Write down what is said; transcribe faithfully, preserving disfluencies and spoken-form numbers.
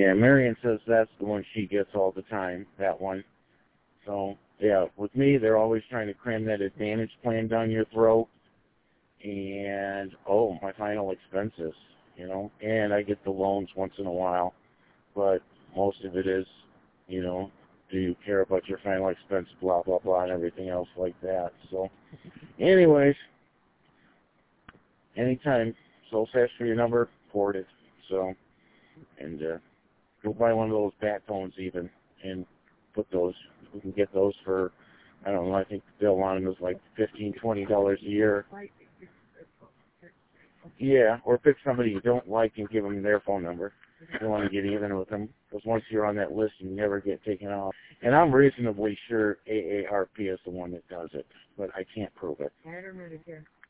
Yeah, Marion says that's the one she gets all the time, that one. So, yeah, with me, they're always trying to cram that Advantage plan down your throat. And, oh, my final expenses, you know. And I get the loans once in a while. But most of it is, you know, do you care about your final expense, blah, blah, blah, and everything else like that. So, anyways, anytime, so fast for your number, port it. So, and uh, go buy one of those bat phones even, and put those, we can get those for, I don't know, I think the bill on them is like fifteen, twenty dollars a year. Yeah, or pick somebody you don't like and give them their phone number. You don't want to get even with them, because once you're on that list, you never get taken off. And I'm reasonably sure A A R P is the one that does it, but I can't prove it. I don't really care.